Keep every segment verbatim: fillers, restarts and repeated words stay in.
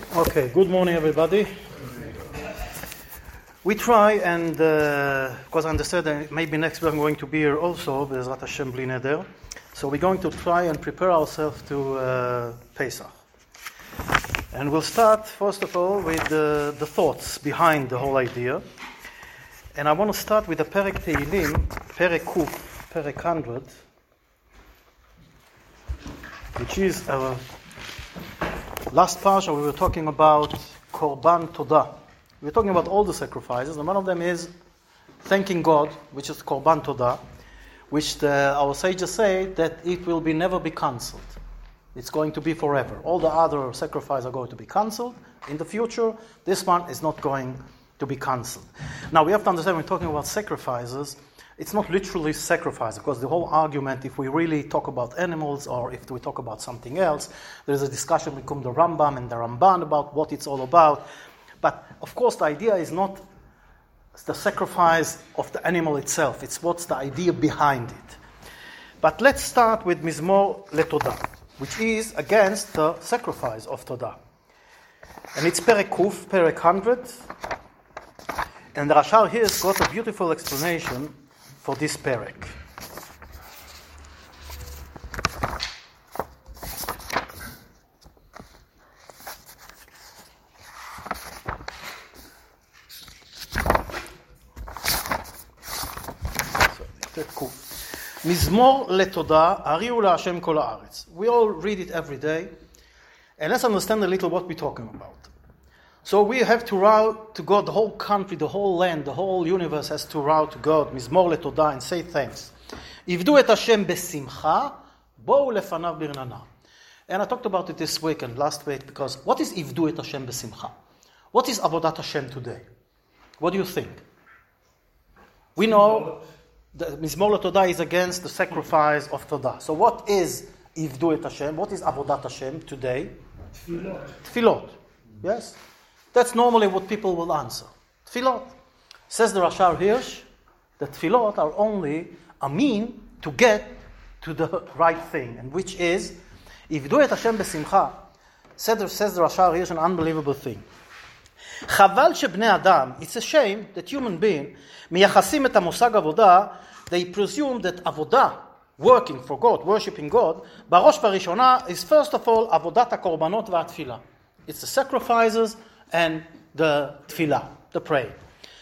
Okay, good morning everybody. We try and, because uh, I understand that maybe next week I'm going to be here also, Be'ezrat Hashem Bli Neder. So we're going to try and prepare ourselves to uh, Pesach. And we'll start, first of all, with the, the thoughts behind the whole idea. And I want to start with the Perek Tehillim, Perek Kuf, Perek one hundred, which is our last parsha. We were talking about Korban Todah. We were talking about all the sacrifices, and one of them is thanking God, which is Korban Todah, which the, our sages say that it will be never be cancelled. It's going to be forever. All the other sacrifices are going to be cancelled in the future. This one is not going to be cancelled. Now we have to understand when we're talking about sacrifices, it's not literally sacrifice, because the whole argument, if we really talk about animals or if we talk about something else, there's a discussion between the Rambam and the Ramban about what it's all about. But of course the idea is not the sacrifice of the animal itself, it's what's the idea behind it. But let's start with Mizmor LeTodah, which is against the sacrifice of Todah. And it's Perek Kuf, Perek one hundred. And the Rashar here has got a beautiful explanation for this Perek. Mizmor LeTodah, Hariu LaHashem Kol Haaretz. We all read it every day, and let's understand a little what we're talking about. So we have to route to God, the whole country, the whole land, the whole universe has to route to God, Mizmor LeTodah, and say thanks. Ivdu et Hashem besimcha, bo'u lefanav birnana. And I talked about it this week and last week, because what is Ivdu et Hashem besimcha? What is Avodat Hashem today? What do you think? We know that Mizmor LeTodah is against the sacrifice of Todah. So what is Ivdu et Hashem? What is Avodat Hashem today? Tfilot. Tfilot. Yes? That's normally what people will answer. Tfilot. Says the Rashar Hirsch, that Tfilot are only a mean to get to the right thing, and which is, Ivdu et Hashem besimcha, says the Rashar Hirsch an unbelievable thing. Chaval shebnei Adam, it's a shame that human beings, miyachasim et hamosag avodah, they presume that avodah, working for God, worshipping God, barosh varishona, is first of all avodat hakorbanot va'atfilah. It's the sacrifices and the tefillah, the prayer.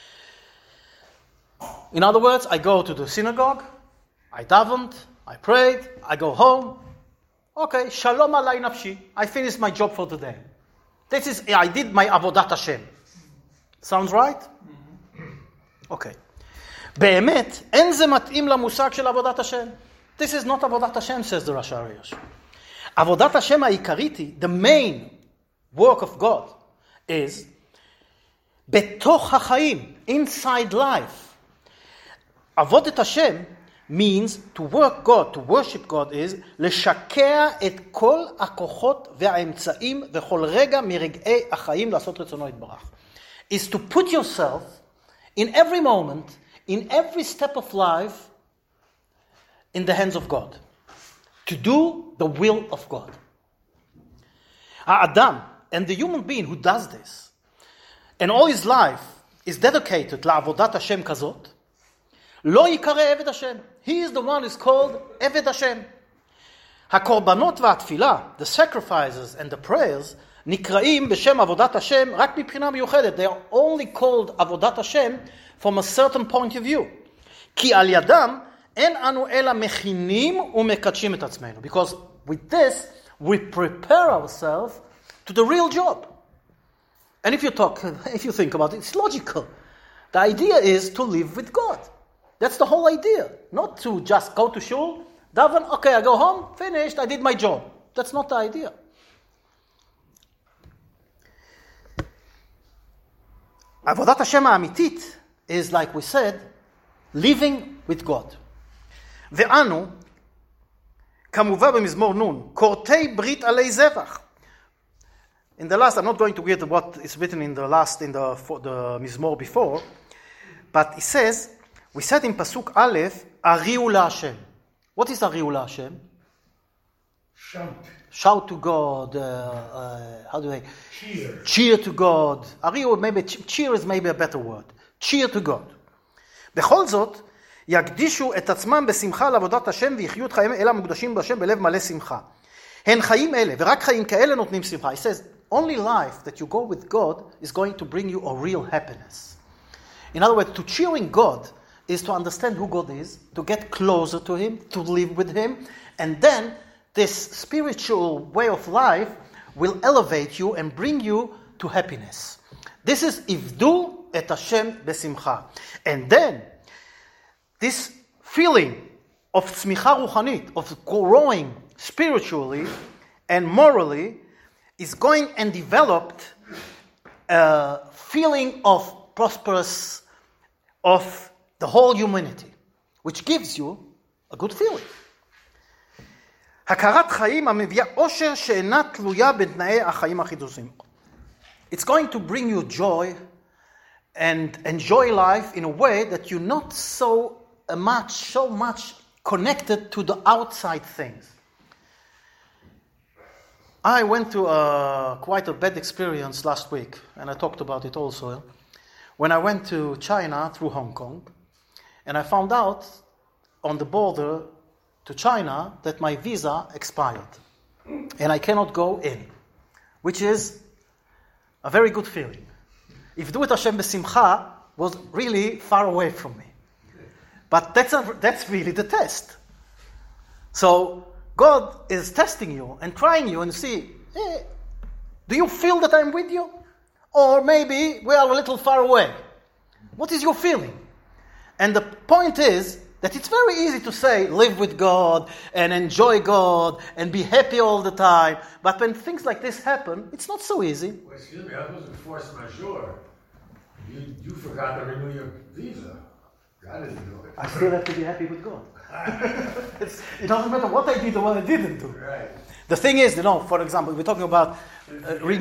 In other words, I go to the synagogue, I davened, I prayed, I go home. Okay, shalom alay nafshi. I finished my job for the day. This is, I did my avodat Hashem. Sounds right? Okay. באמת, אין זה מתאים למושג של עבודת השם. This is not עבודת השם, says the Rashar Hirsch. עבודת השם העיקרית היא, the main work of God, is בתוך החיים, inside life. עבודת השם means to work God, to worship God is לשקע את כל הכוחות והאמצעים וכל רגע מרגעי החיים לעשות רצונו יתברך. Is to put yourself in every moment, in every step of life, in the hands of God. To do the will of God. Adam, and the human being who does this, and all his life is dedicated לעבודת השם כזאת, לא יקרא עבד השם. He is the one who is called עבד השם. הקורבנות והתפילה, the sacrifices and the prayers, נקראים בשם עבודת השם רק מבחינה מיוחדת. They are only called עבודת השם from a certain point of view. כי על ידם אין אנו אלא מכינים ומקדשים את עצמנו. Because with this, we prepare ourselves to the real job. And if you talk, if you think about it, it's logical. The idea is to live with God. That's the whole idea. Not to just go to shul, daven, okay, I go home, finished, I did my job. That's not the idea. עבודת השם האמיתית is, like we said, living with God. ואנו, כמובן במזמור נון, כורתי ברית עלי זבח. In the last, I'm not going to read what is written in the last, in the, the Mizmor before, but it says, we said in Pasuk Aleph, Hariu LaHashem. What is Hariu LaHashem? Shout. Shout to God. Uh, uh, how do I? Cheer. Cheer to God. Ariu, maybe cheer is maybe a better word. Cheer to God. בכל זאת, יקדישו את עצמם בשמחה לעבודת השם ויחיו את חייהם אלה המוקדשים בהשם בלב מלא שמחה. הן חיים אלה, ורק חיים כאלה נותנים שמחה. He says, only life that you go with God is going to bring you a real happiness. In other words, to cheering God is to understand who God is, to get closer to Him, to live with Him, and then this spiritual way of life will elevate you and bring you to happiness. This is Ivdu et Hashem besimcha. And then, this feeling of tzmicha ruchanit, of growing spiritually and morally, is going and developed a feeling of prosperous, of the whole humanity, which gives you a good feeling. הכרת חיים המביאה אושר שאינה תלויה בתנאי החיים החידושים. It's going to bring you joy and enjoy life in a way that you're not so much, so much connected to the outside things. I went to a, quite a bad experience last week, and I talked about it also, when I went to China through Hong Kong, and I found out on the border to China that my visa expired, and I cannot go in, which is a very good feeling. Ivdu et Hashem besimcha was really far away from me. But that's, a, that's really the test. So God is testing you and trying you and see, hey, do you feel that I'm with you? Or maybe we are a little far away. What is your feeling? And the point is that it's very easy to say, live with God and enjoy God and be happy all the time. But when things like this happen, it's not so easy. Well, excuse me, that wasn't force majeure. You, you forgot to renew your visa. God didn't do it. I still have to be happy with God. it's, it doesn't matter what I did or what I didn't do. Right. The thing is, you know, for example, we're talking about... Uh, re-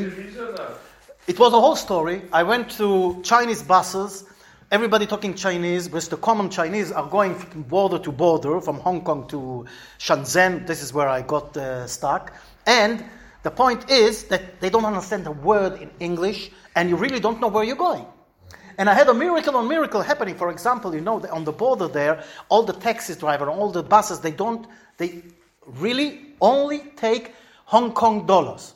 it was a whole story. I went to Chinese buses, everybody talking Chinese, because the common Chinese are going from border to border, from Hong Kong to Shenzhen. This is where I got uh, stuck. And the point is that they don't understand a word in English, and you really don't know where you're going. And I had a miracle on miracle happening. For example, you know, on the border there, all the taxi drivers, all the buses, they don't, they really only take Hong Kong dollars.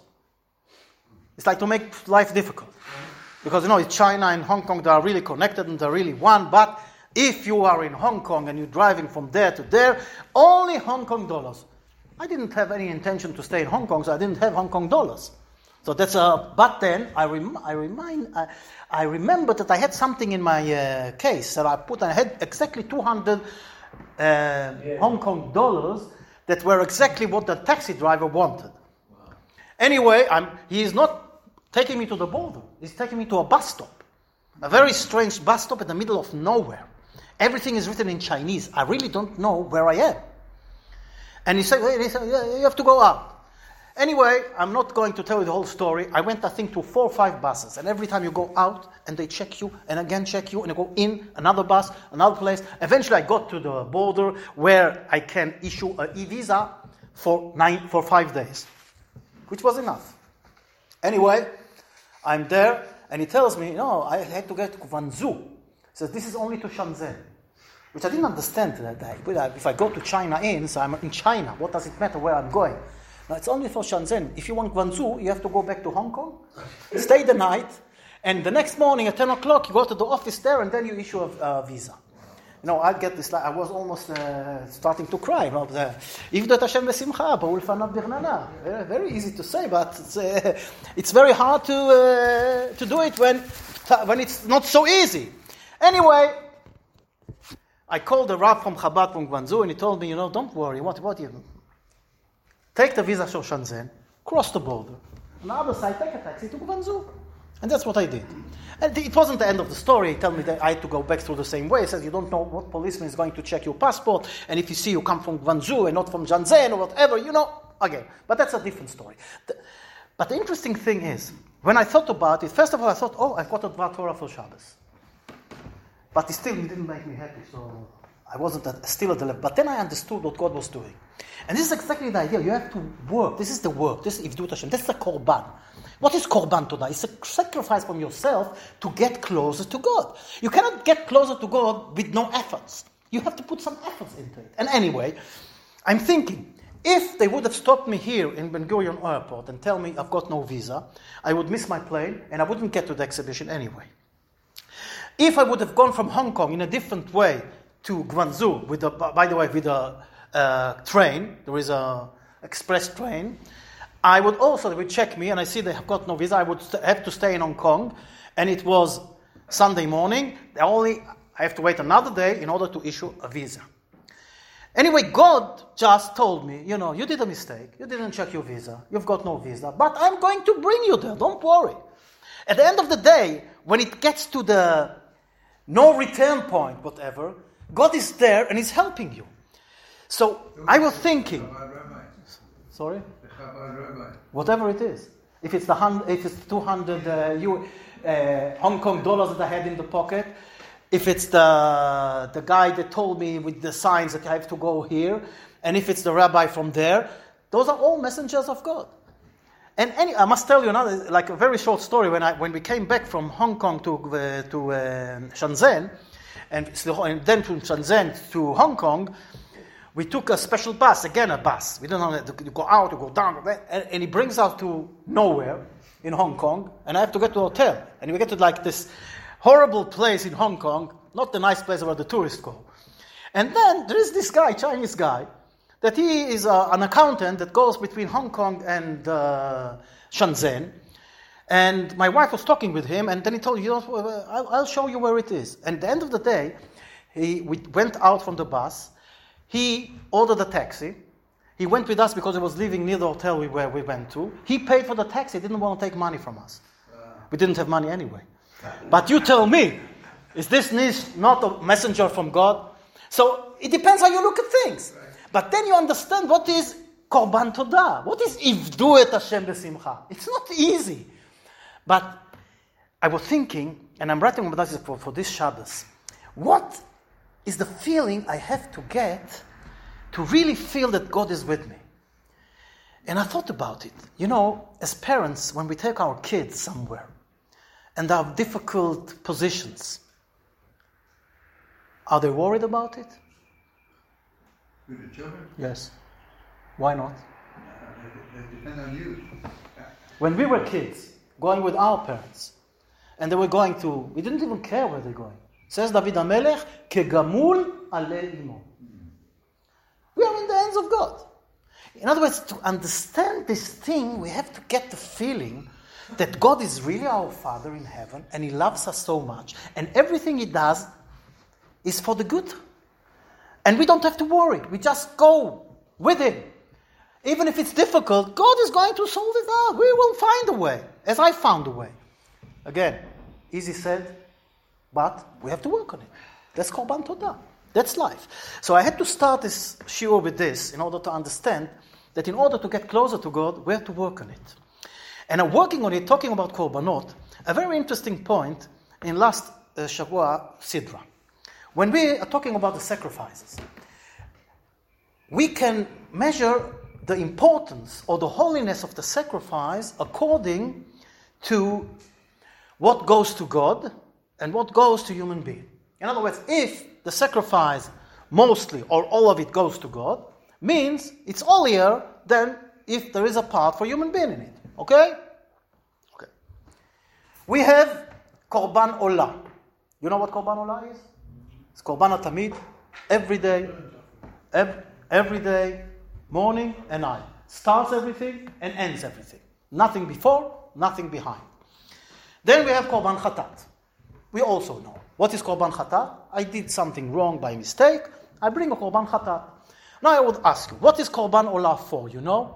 It's like to make life difficult. Because, you know, it's China and Hong Kong, they are really connected and they're really one. But if you are in Hong Kong and you're driving from there to there, only Hong Kong dollars. I didn't have any intention to stay in Hong Kong, so I didn't have Hong Kong dollars. So that's a, but then I, rem, I remind, I, I remember that I had something in my uh, case that I put, I had exactly two hundred uh, yeah. Hong Kong dollars that were exactly what the taxi driver wanted. Wow. Anyway, I'm, he is not taking me to the border. He's taking me to a bus stop. A very strange bus stop in the middle of nowhere. Everything is written in Chinese. I really don't know where I am. And he said, hey, he said yeah, you have to go out. Anyway, I'm not going to tell you the whole story. I went, I think, to four or five buses. And every time you go out, and they check you, and again check you, and you go in, another bus, another place. Eventually, I got to the border where I can issue an e-visa for nine, for five days, which was enough. Anyway, I'm there, and he tells me, no, I had to get to Guangzhou. He says, this is only to Shenzhen, which I didn't understand. That if I go to China in, so I'm in China, what does it matter where I'm going? No, it's only for Shenzhen. If you want Guangzhou, you have to go back to Hong Kong, stay the night, and the next morning at ten o'clock, you go to the office there, and then you issue a, a visa. You know, I get this, I was almost uh, starting to cry. You know, Ivdu et Hashem besimcha, ba'u lefanav birnana. Very easy to say, but it's, uh, it's very hard to uh, to do it when, when it's not so easy. Anyway, I called the Rav from Chabad from Guangzhou, and he told me, you know, don't worry, what, what you take the visa to Shenzhen, cross the border. On the other side, take a taxi to Guangzhou. And that's what I did. And it wasn't the end of the story. He told me that I had to go back through the same way. He says, you don't know what policeman is going to check your passport, and if you see you come from Guangzhou and not from Shenzhen or whatever, you know, again. But that's a different story. The, but the interesting thing is, when I thought about it, first of all, I thought, oh, I've got a Dvar Torah for Shabbos. But it still didn't make me happy, so I wasn't at, still at the level. But then I understood what God was doing. And this is exactly the idea. You have to work. This is the work. This is Ivdut Hashem. This is the Korban. What is Korban Todah? It's a sacrifice from yourself to get closer to God. You cannot get closer to God with no efforts. You have to put some efforts into it. And anyway, I'm thinking, if they would have stopped me here in Ben Gurion Airport and tell me I've got no visa, I would miss my plane and I wouldn't get to the exhibition anyway. If I would have gone from Hong Kong in a different way to Guangzhou, with a, by the way, with a uh, train, there is a express train, I would also, they would check me and I see they have got no visa, I would st- have to stay in Hong Kong, and it was Sunday morning, they only, I have to wait another day in order to issue a visa. Anyway, God just told me, you know, you did a mistake, you didn't check your visa, you've got no visa, but I'm going to bring you there, don't worry. At the end of the day, when it gets to the no return point, whatever, God is there and He's helping you. So I was thinking, sorry, whatever it is, if it's the hun- if it's two hundred uh, U, uh, Hong Kong dollars that I had in the pocket, if it's the the guy that told me with the signs that I have to go here, and if it's the rabbi from there, those are all messengers of God. And any, I must tell you another, like a very short story. When I when we came back from Hong Kong to uh, to uh, Shenzhen, and, and then to Shenzhen to Hong Kong, we took a special bus, again a bus. We don't know to go out, to go down, and, and it brings us to nowhere in Hong Kong, and I have to get to a hotel, and we get to like this horrible place in Hong Kong, not the nice place where the tourists go. And then there is this guy, Chinese guy, that he is uh, an accountant that goes between Hong Kong and uh, Shenzhen. And my wife was talking with him, and then he told me, you know, I'll, I'll show you where it is. And at the end of the day, he we went out from the bus. He ordered a taxi. He went with us because he was living near the hotel we, where we went to. He paid for the taxi. He didn't want to take money from us. We didn't have money anyway. But you tell me, is this not a messenger from God? So it depends how you look at things. But then you understand what is Korban Todah. What is Ivdu et Hashem b'simcha? It's not easy. But I was thinking, and I'm writing about this for, for this Shabbos, what is the feeling I have to get to really feel that God is with me? And I thought about it. You know, as parents, when we take our kids somewhere, and they have difficult positions, are they worried about it? With the children? Yes. Why not? Uh, it depends on you. When we were kids, going with our parents, and they were going to, we didn't even care where they're going. Says David HaMelech, Kegamul ale imo. We are in the hands of God. In other words, to understand this thing, we have to get the feeling that God is really our Father in heaven, and He loves us so much, and everything He does is for the good. And we don't have to worry. We just go with Him. Even if it's difficult, God is going to solve it out. We will find a way, as I found a way. Again, easy said, but we have to work on it. That's Korban Todah. That's life. So I had to start this shiur with this in order to understand that in order to get closer to God, we have to work on it. And I'm working on it, talking about Korbanot, a very interesting point in last uh, Shavua Sidra. When we are talking about the sacrifices, we can measure the importance or the holiness of the sacrifice according to what goes to God and what goes to human being. In other words, if the sacrifice mostly or all of it goes to God, means it's holier than if there is a part for human being in it. Okay? Okay. We have Korban Olah. You know what Korban Olah is? It's Korban Tamid, every day, every, every day, morning and night. Starts everything and ends everything. Nothing before, nothing behind. Then we have Korban Chatat. We also know. What is Korban Chatat? I did something wrong by mistake. I bring a Korban Chatat. Now I would ask you, what is Korban Olah for? You know?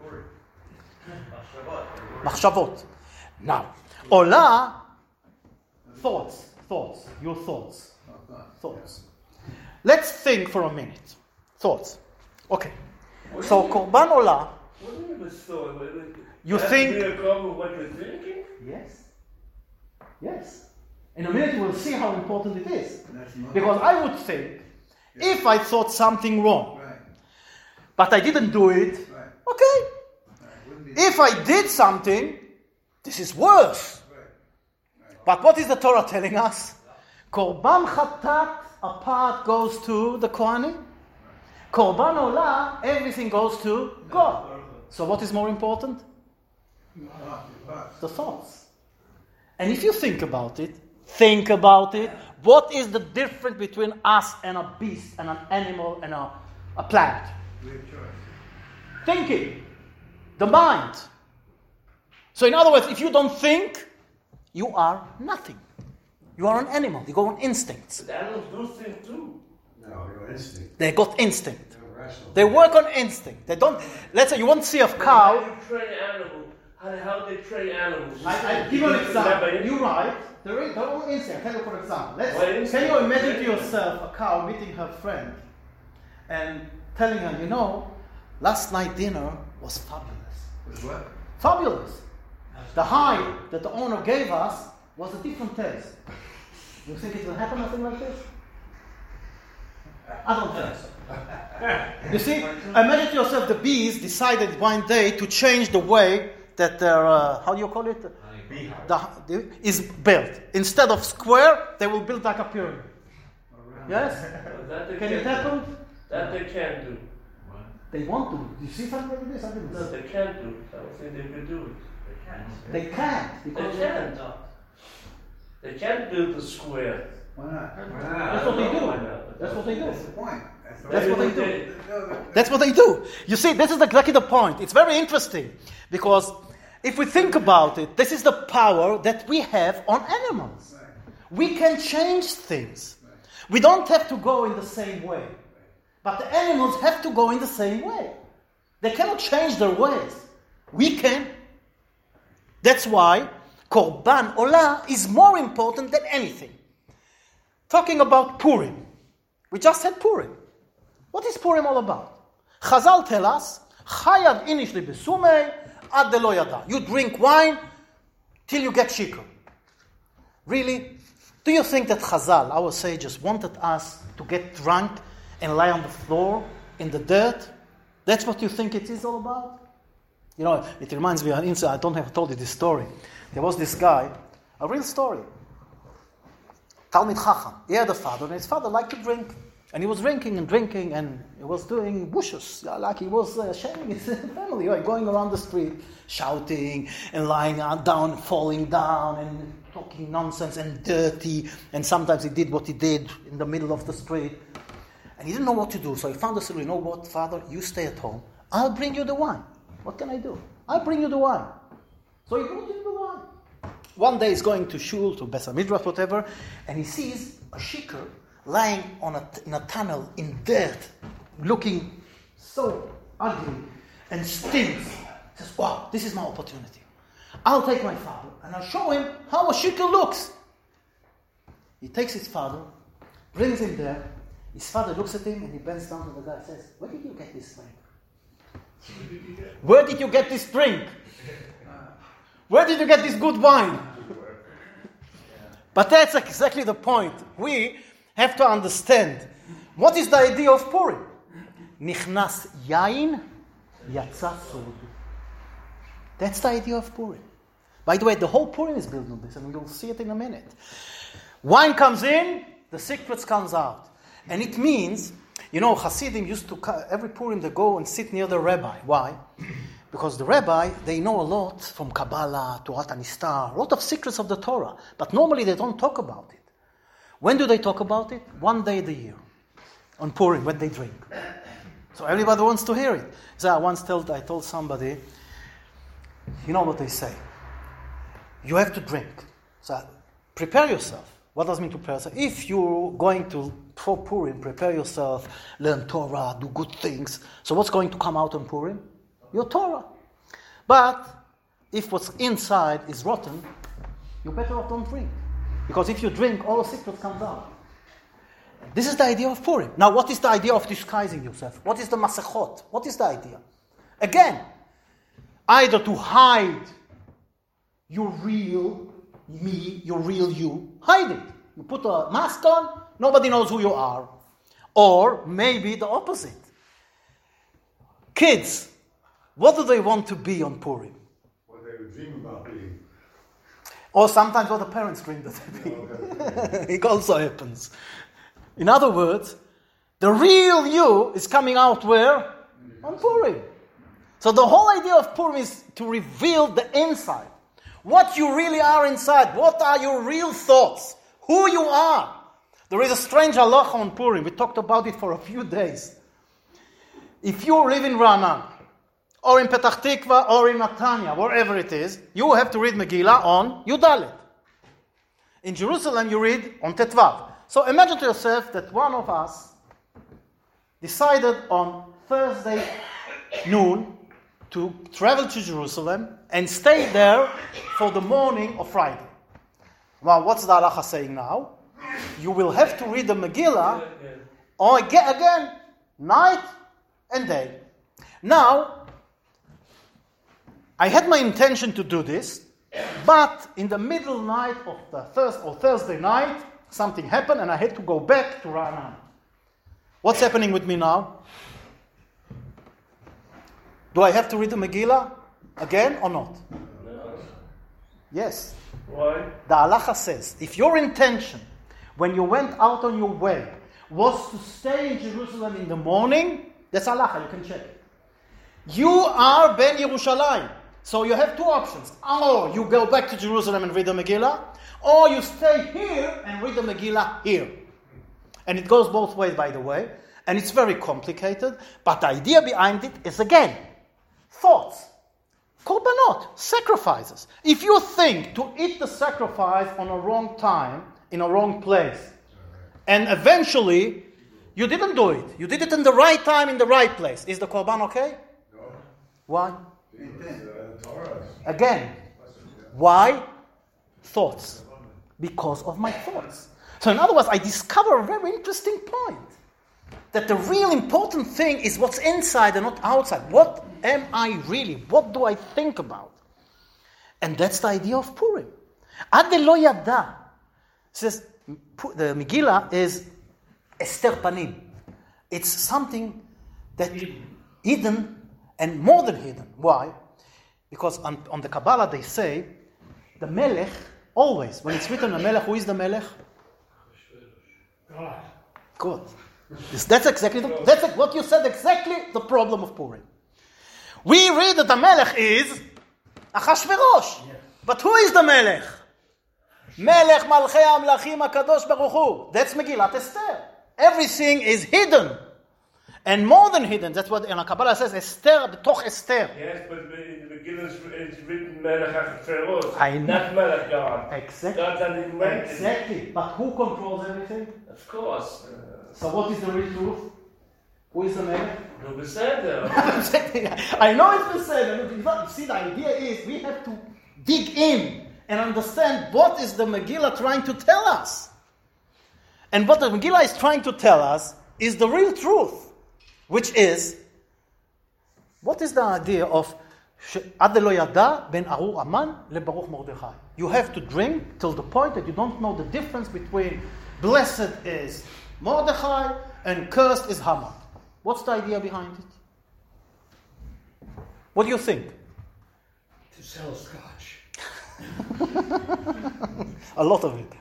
Machshavot. Now, Olah, thoughts, thoughts, your thoughts. Thoughts. Let's think for a minute. Thoughts. Okay. So Korban Olah. What do you mean thought? You think? What you're thinking? Yes. Yes. In a minute you will see how important it is. Because I would think, If I thought something wrong, Right. but I didn't do it, Right. okay. Right. Wouldn't be. If I did something, this is worse. Right. But what is the Torah telling us? Korban Chatat, a part goes to the Kohanim. Korban Olah, everything goes to God. So what is more important? Ah, ah. The thoughts. And if you think about it, think about it, what is the difference between us and a beast and an animal and a, a plant? We have choice. Thinking. The mind. So in other words, if you don't think, you are nothing. You are an animal. You go on instincts. But animals do think too. No, your instinct. They got instinct. They're rational. They work on instinct. They don't. Let's say you won't see a How cow. do you train animals? How, how do they train animals? I, I give you an Remember, example. You're right. They're, in, they're all instinct. I'll tell you for example. What Let's, can instinct? you imagine to yourself a cow meeting her friend and telling her, you know, last night dinner was fabulous. Was what? Fabulous. The hide that the owner gave us was a different taste. You think it will happen, nothing like this? I don't think so. You see, imagine to yourself the bees decided one day to change the way that their, uh, how do you call it? The, the, is built. Instead of square, they will build like a pyramid. Yes? That they Can it can't happen? do. That they can't do. They want to. Do you see something like this? I didn't No, see. they can't do. I don't think they could do it. They can't. They Because can't. They can't build a square. Why not? Why That's not? what they I don't know do. why not. That's what they do. That's the point. That's, the That's what they They- do. No, but- That's what they do. You see, this is exactly the point. It's very interesting because if we think about it, this is the power that we have on animals. Right. We can change things. We don't have to go in the same way. But the animals have to go in the same way. They cannot change their ways. We can. That's why Korban Olah is more important than anything. Talking about Purim. We just said Purim. What is Purim all about? Chazal tell us, Chayav inish li besumei ad delo yada. You drink wine till you get shikr. Really? Do you think that Chazal, our sages, wanted us to get drunk and lie on the floor in the dirt? That's what you think it is all about? You know, it reminds me of an incident. I don't have told you this story. There was this guy, a real story. Talmid Chacham. He had a father, and his father liked to drink. And he was drinking and drinking, and he was doing bushes. Yeah, like he was uh, shaming his family, right? Going around the street, shouting and lying down, falling down, and talking nonsense and dirty. And sometimes he did what he did in the middle of the street. And he didn't know what to do, so he found a solution. You know what, Father? You stay at home. I'll bring you the wine. What can I do? I'll bring you the wine. So he brought him the wine. One day he's going to shul, to Beth Midrash, whatever, and he sees a shikr lying on a, in a tunnel in dirt, looking so ugly and stinks. He says, wow, this is my opportunity. I'll take my father and I'll show him how a shikr looks. He takes his father, brings him there. His father looks at him and he bends down to the guy and says, where did you get this drink? Where did you get this drink? Where did you get this good wine? But that's exactly the point. We have to understand what is the idea of Purim. Nichnas yain, yatsa sod. That's the idea of Purim. By the way, the whole Purim is built on this, and we'll see it in a minute. Wine comes in, the secrets comes out. And it means, you know, Hasidim used to, every Purim they go and sit near the rabbi. Why? Because the rabbi, they know a lot from Kabbalah, Torah Tanistar, a lot of secrets of the Torah. But normally they don't talk about it. When do they talk about it? One day a year. On Purim, when they drink. So everybody wants to hear it. So I once told, I told somebody, you know what they say? You have to drink. So prepare yourself. What does it mean to prepare yourself? If you're going to, for Purim, prepare yourself, learn Torah, do good things. So what's going to come out on Purim? Your Torah. But if what's inside is rotten, you better off don't drink. Because if you drink, all the secrets comes out. This is the idea of Purim. Now, what is the idea of disguising yourself? What is the masechot? What is the idea? Again, either to hide your real me, your real you, hide it. You put a mask on, nobody knows who you are. Or maybe the opposite. Kids, what do they want to be on Purim? What they would dream about being. Or sometimes what the parents dream that they be. It also happens. In other words, the real you is coming out where? On Purim. So the whole idea of Purim is to reveal the inside. What you really are inside. What are your real thoughts? Who you are. There is a strange halacha on Purim. We talked about it for a few days. If you live in Ra'anana, or in Petach Tikva, or in Netanya, wherever it is, you have to read Megillah on Yudalet. In Jerusalem, you read on Tetvav. So imagine to yourself that one of us decided on Thursday noon to travel to Jerusalem and stay there for the morning of Friday. Well, what's the halacha saying now? You will have to read the Megillah or again, again, night and day. Now, I had my intention to do this, but in the middle night of the Thursday or Thursday night, something happened and I had to go back to Ra'anana. What's happening with me now? Do I have to read the Megillah again or not? No. Yes. Why? The halacha says, if your intention when you went out on your way was to stay in Jerusalem in the morning, that's halacha, you can check it. You are Ben Yerushalayim. So you have two options. Or you go back to Jerusalem and read the Megillah, or you stay here and read the Megillah here. And it goes both ways, by the way. And it's very complicated. But the idea behind it is, again, thoughts. Korbanot, sacrifices. If you think to eat the sacrifice on a wrong time, in a wrong place, and eventually you didn't do it, you did it in the right time, in the right place, is the korban okay? No. Why? Uh, Torah. Again, why? Thoughts. Because of my thoughts. So in other words, I discover a very interesting point. That the real important thing is what's inside and not outside. What am I really? What do I think about? And that's the idea of Purim. Ad lo yada says the Megillah is Esther Panim. It's something that hidden and more than hidden. Why? Because on, on the Kabbalah they say the Melech always, when it's written the Melech, who is the Melech? God. God. Yes, that's exactly the, that's what you said. Exactly the problem of Purim. We read that the Melech is Achashverosh, yes. But who is the Melech? Melech Malchei Amlachim Hakadosh Baruch Hu. That's Megillat Esther. Everything is hidden, and more than hidden. That's what in the Kabbalah says. Esther b'toch Esther. Yes, but in the Megillah is written Melech Achashverosh. I know. Not Melech God. Exactly. God's an invented. Exactly. But who controls everything? Of course. Uh, So what is the real truth? Who is the Melech? No beseder. I know it's beseder. You see, the idea is we have to dig in and understand what is the Megillah trying to tell us. And what the Megillah is trying to tell us is the real truth, which is, what is the idea of Ad lo yada ben Arur Aman le Baruch Mordechai? You have to drink till the point that you don't know the difference between blessed is Mordechai and cursed is Haman. What's the idea behind it? What do you think? To sell scotch. A lot of it.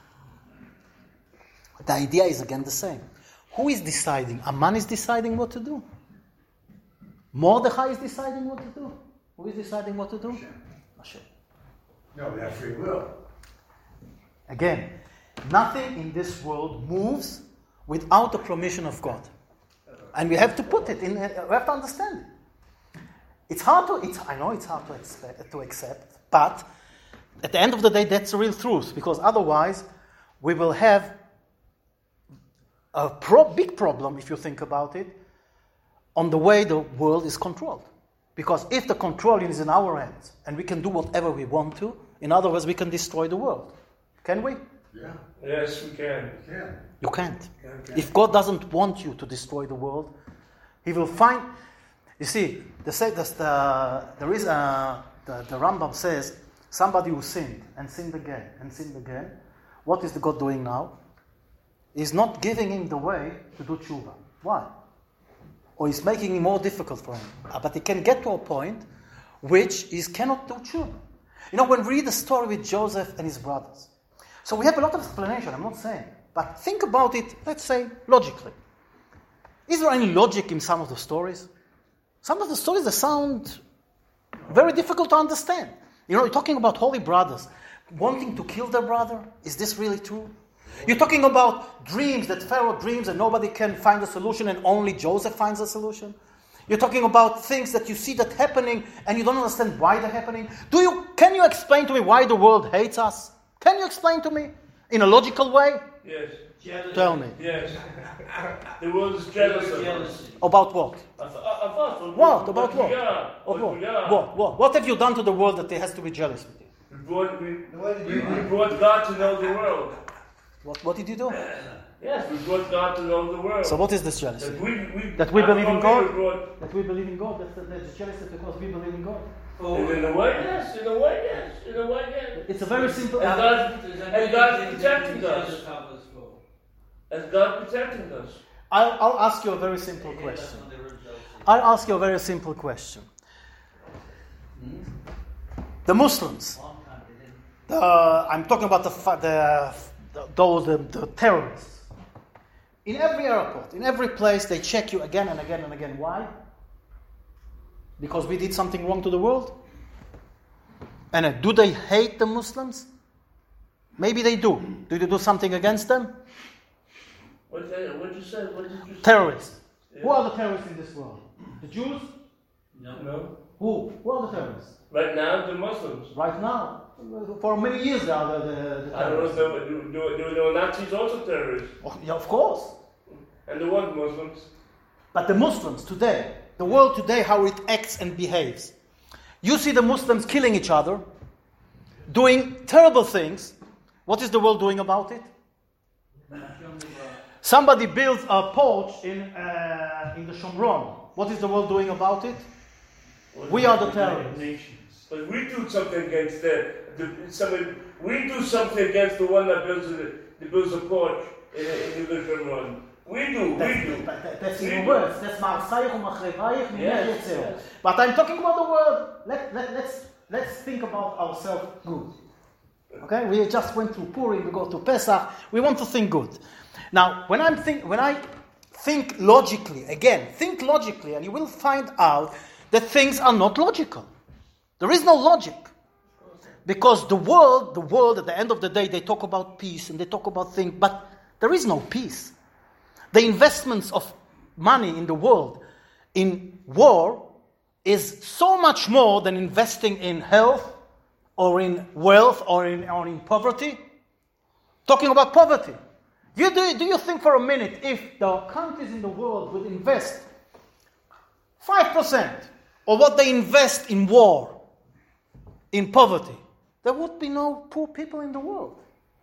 The idea is again the same. Who is deciding? Haman is deciding what to do. Mordechai is deciding what to do. Who is deciding what to do? Hashem. No, they have free will. Again, nothing in this world moves without the permission of God. And we have to put it in, we have to understand it. It's hard to, it's, I know it's hard to, expect, to accept, but at the end of the day, that's the real truth, because otherwise we will have a pro- big problem, if you think about it, on the way the world is controlled. Because if the control is in our hands, and we can do whatever we want to, in other words, we can destroy the world. Can we? Yeah. Yes, we can. Yeah. You can't. Yeah, okay. If God doesn't want you to destroy the world, He will find. You see, the say the, the there is a the, the Rambam says somebody who sinned and sinned again and sinned again. What is the God doing now? is not giving him the way to do tshuva. Why? Or he's making it more difficult for him. Uh, But he can get to a point which he cannot do tshuva. You know, when we read the story with Joseph and his brothers, so we have a lot of explanation, I'm not saying. But think about it, let's say, logically. Is there any logic in some of the stories? Some of the stories that sound very difficult to understand. You know, you're talking about holy brothers wanting to kill their brother. Is this really true? You're talking about dreams that Pharaoh dreams and nobody can find a solution and only Joseph finds a solution. You're talking about things that you see that happening and you don't understand why they're happening. Do you? Can you explain to me why the world hates us? Can you explain to me in a logical way? Yes. Jealousy. Tell me. Yes. The world is jealous of us. Jealousy. About what? Of, of us. Of What? About we what? are, Of what what? we are. What? What? What have you done to the world that it has to be jealous with you? We brought, we, What did we, you we do? brought God to know the world. What? What did you do? Yes, we brought God to know the world. So what is this jealousy? That we, we, That we believe in we God? brought- That we believe in God. That's, that's jealousy because we believe in God. Oh, In a way, yes. In a way, yes. In a way, yes. It's a very simple. And God, there's and God's anything protecting that us. Jesus covers for. And God protecting us. I'll, I'll ask you a very simple Yeah, question. that's not the real jealousy. I'll ask you a very simple question. The Muslims, Long time they didn't. the, I'm talking about the, fa- the, the those the, the terrorists. In every airport, in every place, they check you again and again and again. Why? Because we did something wrong to the world. And uh, do they hate the Muslims? Maybe they do. Do you do something against them? What did what you say? What did you say? Terrorists. Yeah. Who are the terrorists in this world? The Jews? No. No. Who? Who are the terrorists? Right now, the Muslims. Right now, for many years they are the, the, the I don't know if terrorists. the, do, do, do the Nazis also terrorists? Oh, yeah, of course. And the one Muslims? But the Muslims today, the world today, how it acts and behaves. You see the Muslims killing each other, doing terrible things. What is the world doing about it? Somebody builds a porch in uh, in the Shomron. What is the world doing about it? We are the terrorists. But we do something against that. The, somebody, we do something against the one that builds a, that builds a porch in, in the living room. We do, we That's, do. that- that- that's We even do. worse. That's Ma'asayich u'machrebayich minech Yes, yetzeru. yes. But I'm talking about the world. Let, let, let's, let's think about ourselves good. Okay? We just went through Purim, we go to Pesach. We want to think good. Now, when, I'm think, when I think logically, again, think logically, and you will find out that things are not logical. There is no logic. Because the world, the world, at the end of the day, they talk about peace and they talk about things, but there is no peace. The investments of money in the world in war is so much more than investing in health or in wealth or in, or in poverty. Talking about poverty. You do, do you think for a minute if the countries in the world would invest five percent of what they invest in war, in poverty, there would be no poor people in the world.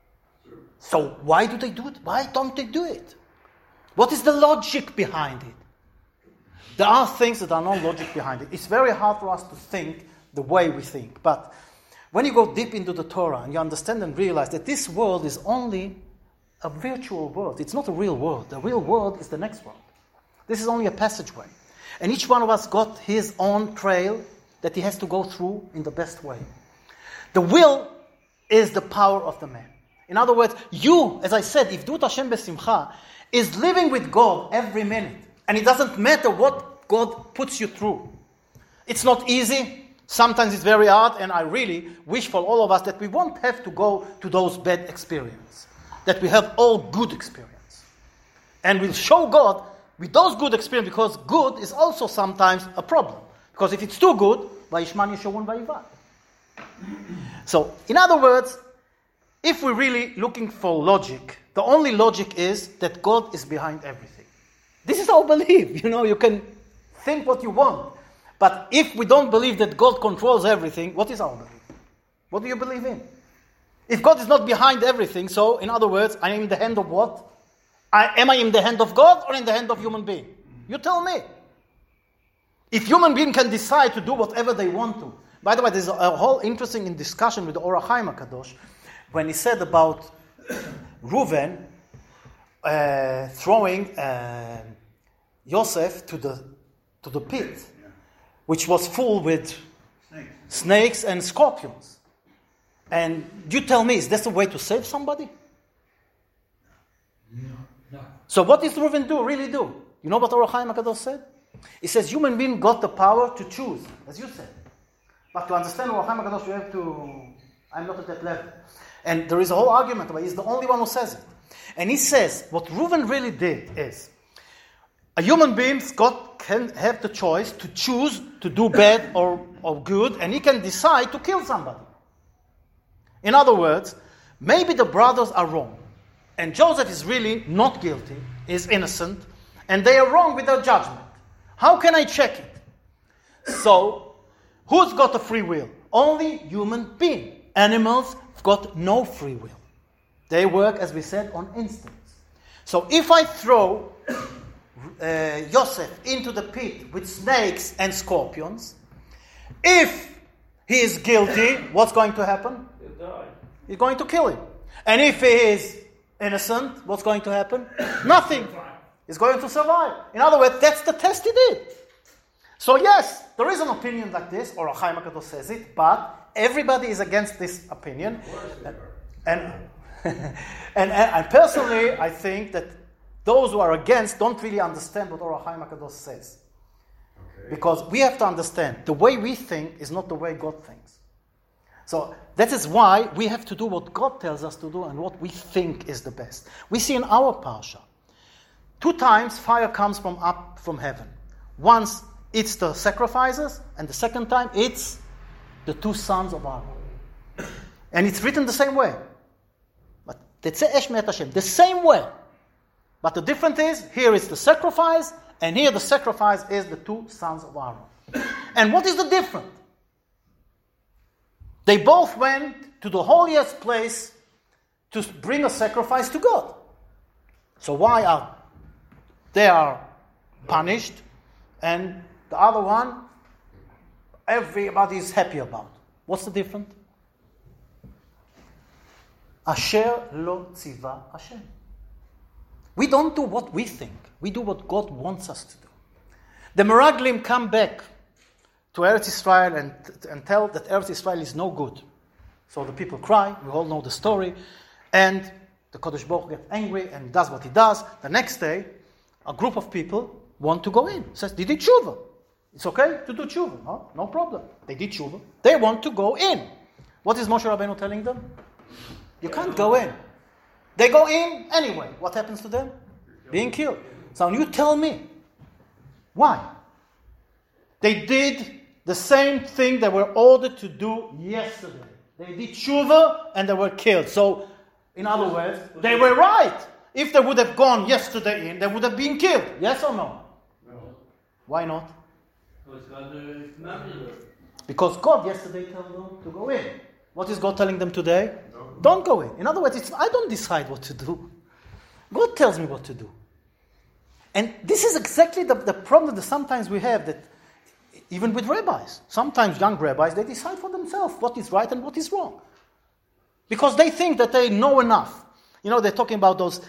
So why do they do it? Why don't they do it? What is the logic behind it? There are things that are no logic behind it. It's very hard for us to think the way we think. But when you go deep into the Torah and you understand and realize that this world is only a virtual world. It's not a real world. The real world is the next world. This is only a passageway. And each one of us got his own trail that he has to go through in the best way. The will is the power of the man. In other words, you, as I said, if Dut Hashem Besimcha, is living with God every minute. And it doesn't matter what God puts you through. It's not easy. Sometimes it's very hard. And I really wish for all of us that we won't have to go to those bad experiences. That we have all good experience. And we'll show God with those good experiences, because good is also sometimes a problem. Because if it's too good, Vayishman Yeshurun Vayivad. So, in other words, if we're really looking for logic, the only logic is that God is behind everything. This is our belief. You know, you can think what you want. But if we don't believe that God controls everything, what is our belief? What do you believe in? If God is not behind everything, so, in other words, I am in the hand of what? I, am I in the hand of God or in the hand of human being? You tell me. If human being can decide to do whatever they want to. By the way, there's a, a whole interesting discussion with the Or HaChaim HaKadosh when he said about Reuven, uh, throwing uh, Yosef to the to the pit, which was full with Snakes. snakes and scorpions. And you tell me, is this a way to save somebody? No. So what does Reuven do, really do? You know what Or HaChaim HaKadosh said? He says human being got the power to choose, as you said. But to understand Or HaChaim HaKadosh, you have to... I'm not at that level. And there is a whole argument about it. He's the only one who says it. And he says, what Reuven really did is, a human being got, can have the choice to choose to do bad or, or good, and he can decide to kill somebody. In other words, maybe the brothers are wrong, and Joseph is really not guilty, is innocent, and they are wrong with their judgment. How can I check it? So, who's got a free will? Only human being. Animals have got no free will. They work, as we said, on instincts. So if I throw uh, Yosef into the pit with snakes and scorpions, if he is guilty, what's going to happen? He'll die. He's going to kill him. And if he is innocent, what's going to happen? Nothing. He's going to survive. In other words, that's the test he did. So yes, there is an opinion like this, or HaChaim HaKadosh says it, but everybody is against this opinion. And, and, and, and personally, I think that those who are against don't really understand what Or HaChaim HaKadosh says. Okay. Because we have to understand, the way we think is not the way God thinks. So that is why we have to do what God tells us to do and what we think is the best. We see in our parsha, two times fire comes from up from heaven. Once it's the sacrifices, and the second time it's the two sons of Aaron. And it's written the same way. But Tetzeh Esh Me'et Hashem, the same way. But the difference is, here is the sacrifice, and here the sacrifice is the two sons of Aaron. And what is the difference? They both went to the holiest place to bring a sacrifice to God. So why are they are punished, and the other one, everybody is happy about? What's the difference? Asher lo tziva Hashem. We don't do what we think. We do what God wants us to do. The Meraglim come back to Eretz Israel and, and tell that Eretz Israel is no good. So the people cry. We all know the story. And the Kodesh Baruch Hu gets angry and does what he does. The next day, a group of people want to go in. Says, they did tshuva. It's okay to do tshuva. No, no problem. They did tshuva. They want to go in. What is Moshe Rabbeinu telling them? You can't go in. They go in anyway. What happens to them? Being killed. So you tell me, why? They did the same thing they were ordered to do yesterday. They did tshuva and they were killed. So, in other words, they were right. If they would have gone yesterday in, they would have been killed. Yes or no? No. Why not? Because God uh, commanded us. Because God yesterday told them to go in. What is God telling them today? Don't go in. In other words, it's, I don't decide what to do. God tells me what to do. And this is exactly the, the problem that sometimes we have, that even with rabbis, sometimes young rabbis, they decide for themselves what is right and what is wrong. Because they think that they know enough. You know, they're talking about those,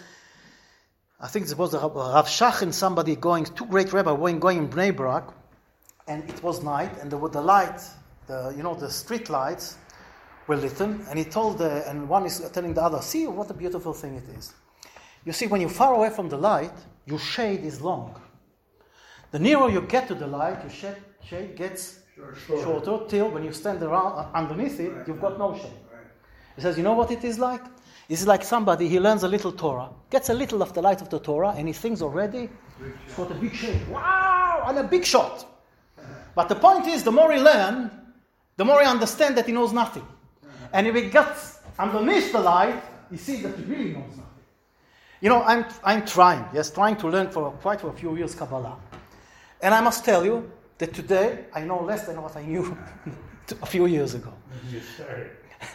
I think it was Rav Shach and somebody going, two great rabbis going, going in Bnei Brak, and it was night, and there were the light, the, you know, the street lights were lit, and he told, the, and one is telling the other, see what a beautiful thing it is. You see, when you're far away from the light, your shade is long. The nearer you get to the light, your shade, shade gets Short. shorter, till when you stand around uh, underneath it, Right. you've got no shade. Right. He says, you know what it is like? It's like somebody, he learns a little Torah, gets a little of the light of the Torah, and he thinks already, it's got a big shade. Wow! And a big shot. But the point is, the more he learns, the more he understands that he knows nothing. And if he gets underneath the light, he sees that he really knows nothing. You know, I'm I'm trying, yes, trying to learn for quite for a few years Kabbalah. And I must tell you that today I know less than what I knew a few years ago. You started.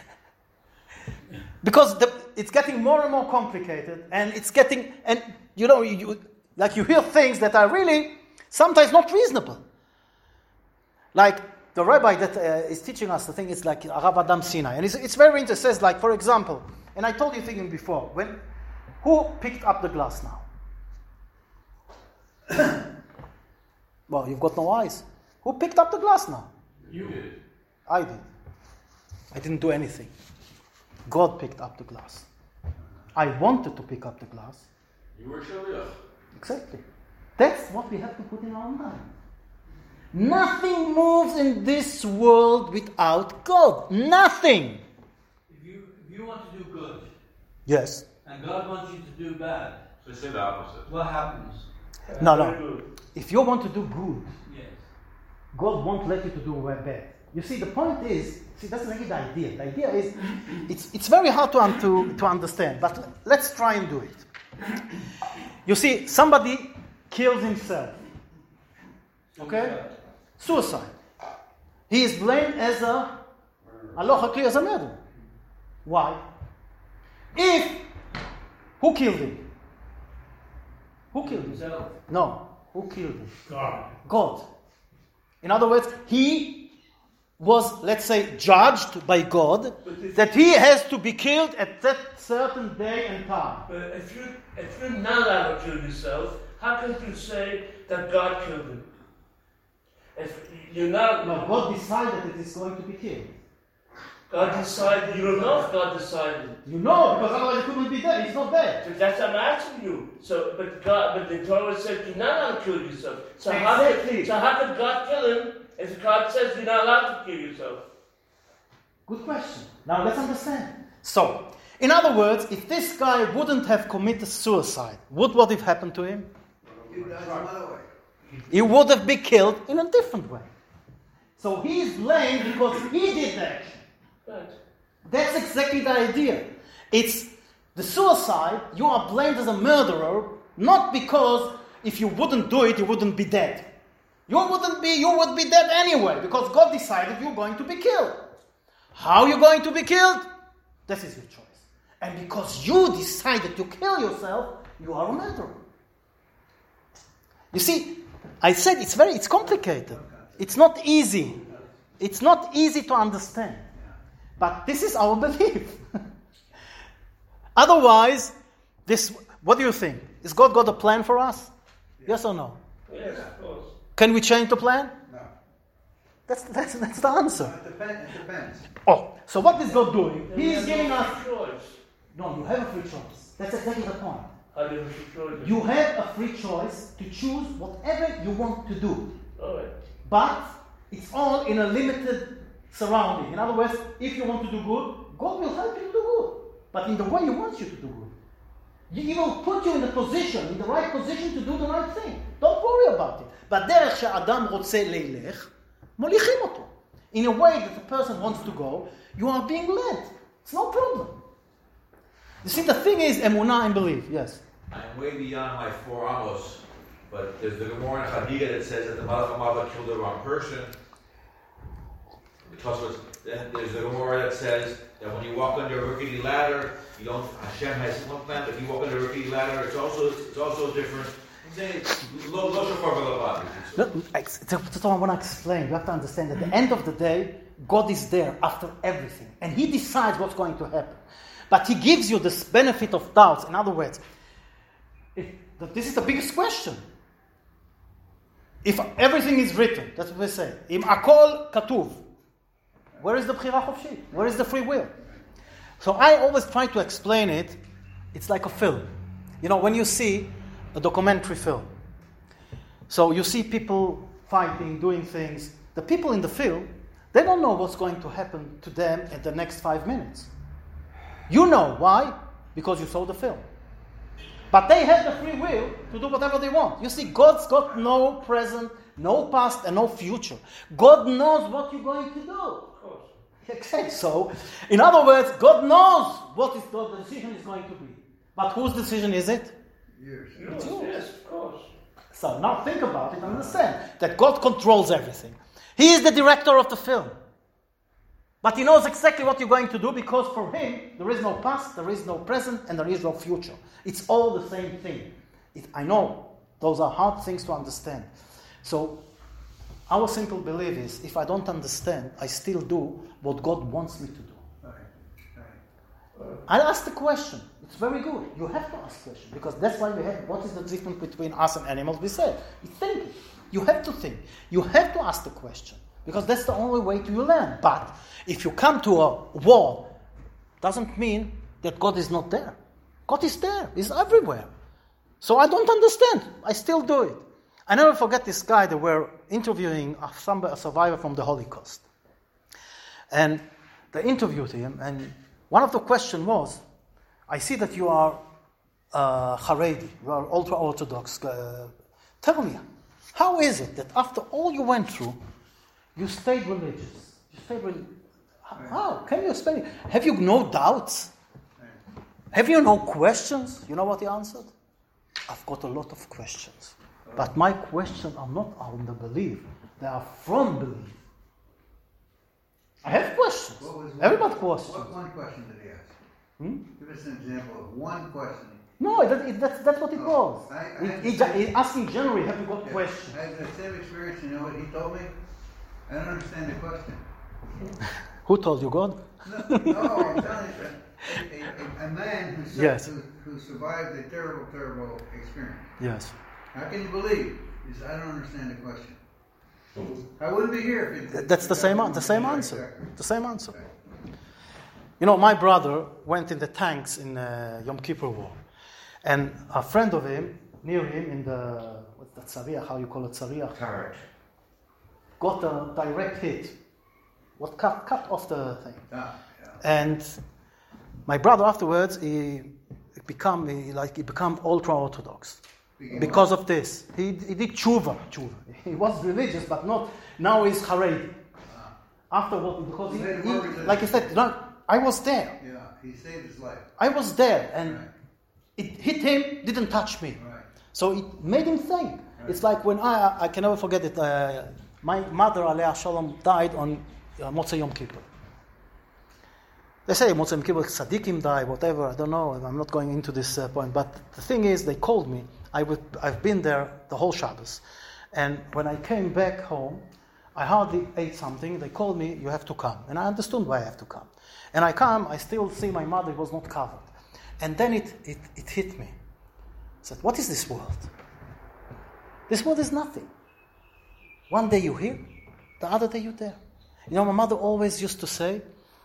Because the, it's getting more and more complicated, and it's getting, and you know, you, you, like you hear things that are really sometimes not reasonable. Like the rabbi that uh, is teaching us the thing is like Rav Adam Sinai, and it's, it's very interesting. It says, like, for example, and I told you thinking before, when Who picked up the glass now? Well, you've got no eyes. Who picked up the glass now? You did. I did. I didn't do anything. God picked up the glass. I wanted to pick up the glass. You were shaliach. Exactly. That's what we have to put in our mind. Nothing moves in this world without God. Nothing. If you if you want to do good Yes. and God wants you to do bad, So say the opposite. what happens? No, Very no. good. If you want to do good, Yes. God won't let you to do bad. You see, the point is, see, that's not the idea. The idea is, it's it's very hard to, un- to, to understand, but l- let's try and do it. You see, somebody kills himself. Okay? Suicide. He is blamed as a, Allah Akli, as a murderer. Why? If, who killed him? Who killed him? Himself. No. Who killed him? God. God. In other words, he was, let's say, judged by God that he has to be killed at that certain day and time. But if you if you're not allowed to kill yourself, how can you say that God killed him? If you're not, No, God decided that it's going to be killed. God decided. You don't know if God decided. You know, because otherwise he couldn't be dead. He's not dead. So that's what I'm asking you. So, but God, but the Torah said you're not allowed to kill yourself. So how Exactly. could, so how could God kill him if God says you're not allowed to kill yourself? Good question. Now let's understand. So, in other words, if this guy wouldn't have committed suicide, would what have happened to him? You die some other way. He would have been killed in a different way. So he is blamed because he did the action. Right. That's exactly the idea. It's the suicide, you are blamed as a murderer, not because if you wouldn't do it, you wouldn't be dead. You wouldn't be, you would be dead anyway, because God decided you're going to be killed. How you're going to be killed? This is your choice. And because you decided to kill yourself, you are a murderer. You see, I said it's very, it's complicated. It's not easy. It's not easy to understand. But this is our belief. Otherwise, this, what do you think? Is God got a plan for us? Yes or no? Yes, of course. Can we change the plan? No. That's, that's, that's the answer. It depends. It depends. Oh, so what is God doing? Then He we is have giving no us... free choice. No, you have a free choice. That's exactly the point. How do you have a free choice? You have a free choice to choose whatever you want to do. All right. But it's all in a limited surrounding. In other words, if you want to do good, God will help you to do good. But in the way He wants you to do good. He will put you in the position, in the right position to do the right thing. Don't worry about it. בדרך שאדם רוצה ללך, מוליכים אותו. In a way that the person wants to go, you are being led. It's no problem. You see, the thing is emunah and belief. Yes. I'm way beyond my four amos, but there's the Gemara in Chadiga that says that the Malach HaMavet killed the wrong person. Because then there's the Gemara that says that when you walk under a rickety ladder, you don't. Hashem has one plan, but if you walk under a rickety ladder, it's also it's also different. Lo lo shofar v'lo bad. Look, ex- That's what I want to explain. You have to understand that at the end of the day, God is there after everything. And He decides what's going to happen. But He gives you this benefit of doubts. In other words, if, that this is the biggest question. If everything is written, that's what we say. Im akol katuv. Where is the bchira chofshit? Where is the free will? So I always try to explain it. It's like a film. You know, when you see a documentary film. So you see people fighting, doing things. The people in the film, they don't know what's going to happen to them in the next five minutes. You know. Why? Because you saw the film. But they have the free will to do whatever they want. You see, God's got no present, no past, and no future. God knows what you're going to do. Of course. Okay, so, in other words, God knows what is the decision is going to be. But whose decision is it? Years. Yours, yes, of course. So now think about it and understand that God controls everything. He is the director of the film. But He knows exactly what you're going to do because for Him, there is no past, there is no present, and there is no future. It's all the same thing. It, I know those are hard things to understand. So our simple belief is, if I don't understand, I still do what God wants me to do. Right. Right. I asked the question. It's very good. You have to ask questions because that's why we have. What is the difference between us and animals? We said, you think. You have to think. You have to ask the question because that's the only way to learn. But if you come to a wall, doesn't mean that God is not there. God is there. He's everywhere. So I don't understand. I still do it. I never forget this guy that were interviewing a, somebody, a survivor from the Holocaust. And they interviewed him, and one of the questions was, I see that you are uh, Haredi, you are ultra-Orthodox. Uh, tell me, how is it that after all you went through, you stayed religious? You stayed religious. How? Can you explain it? Have you no doubts? Have you no questions? You know what he answered? I've got a lot of questions. But my questions are not on the belief. They are from belief. I have questions. What was one- Everybody questions. What one question did he ask? Hmm? Give us an example of one question. No, that, it, that's, that's what it was. I- I He- he, understand. ju- he asking generally, have you got Yeah. questions? I have the same experience, you know what he told me? I don't understand the question. Who told you, God? No, no I'm telling you, a, a, a man who, su- Yes. who, who survived a terrible, terrible experience. Yes. How can you believe? He said, I don't understand the question. I wouldn't be here if it. That's the if I same, didn't the same understand. answer. The same answer. You know, my brother went in the tanks in the Yom Kippur War. And a friend of him, near him in the, what's that, Tzariach, how you call it, Tzariach? Turret. Got a direct hit. What cut, cut off the thing. Ah, yeah. And my brother afterwards, he become he, like he become ultra-Orthodox. Became Because of this. He, he did tshuva. tshuva. He was religious, but not, now he's Haredi. After what, because he, He made he- more religious. like I said, no, I was there. Yeah, he saved his life. I was there, and Right. it hit him, didn't touch me. Right. So it made him think. It's like when I, I can never forget it, uh, my mother, Aliyah Shalom, died on uh, Motzei Yom Kippur. They say Motzei Yom Kippur, tzaddikim die, whatever, I don't know, I'm not going into this uh, point. But the thing is, they called me. I would, I've been there the whole Shabbos. And when I came back home, I hardly ate something. They called me, you have to come. And I understood why I have to come. And I come, I still see my mother was not covered. And then it, it, it hit me. I said, what is this world? This world is nothing. One day you're here, the other day you're there. You know, my mother always used to say,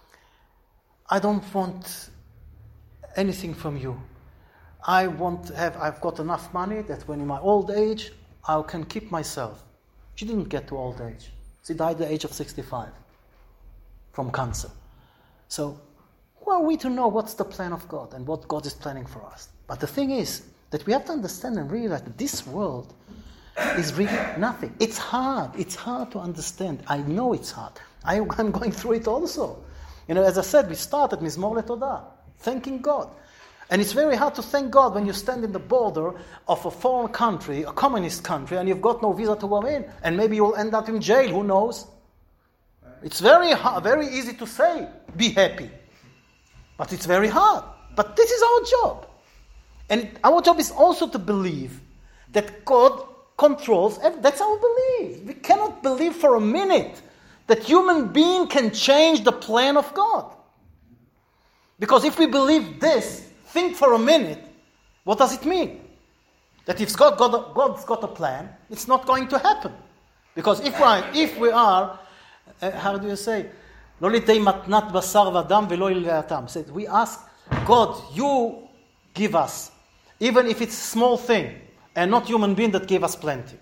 I don't want anything from you. I want to have, I've got enough money that when in my old age, I can keep myself. She didn't get to old age. She died at the age of sixty-five from cancer. So, who are we to know what's the plan of God and what God is planning for us? But the thing is that we have to understand and realize that this world is really nothing. It's hard. It's hard to understand. I know it's hard. I, I'm going through it also. You know, as I said, we started Mizmor LeTodah, thanking God. And it's very hard to thank God when you stand in the border of a foreign country, a communist country, and you've got no visa to go in. And maybe you'll end up in jail, who knows? It's very hard, very easy to say, be happy. But it's very hard. But this is our job. And our job is also to believe that God controls everything. That's our belief. We cannot believe for a minute that human being can change the plan of God. Because if we believe this, think for a minute, what does it mean? That if God, God, God's got a plan, it's not going to happen. Because if we are, if we are uh, how do you say? לא לידי מתנת בשר ודם ולא ללהתם. Said, we ask, God, you give us, even if it's a small thing, and not human being that gave us plenty.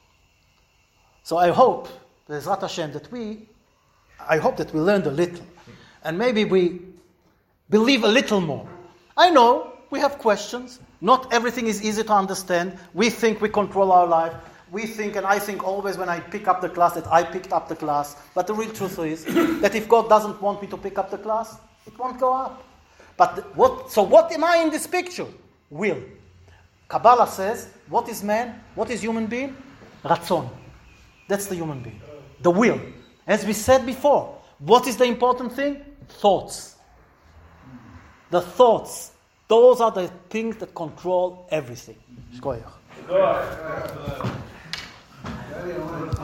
So I hope, Be'ezrat Hashem, that we, I hope that we learned a little. And maybe we believe a little more. I know we have questions. Not everything is easy to understand. We think we control our life. We think, and I think always when I pick up the class that I picked up the class. But the real truth is that if God doesn't want me to pick up the class, it won't go up. But what? So what am I in this picture? Will. Kabbalah says, what is man? What is human being? Ratzon. That's the human being. The will. As we said before, what is the important thing? Thoughts. The thoughts. Those are the things that control everything. Shkoyach. God.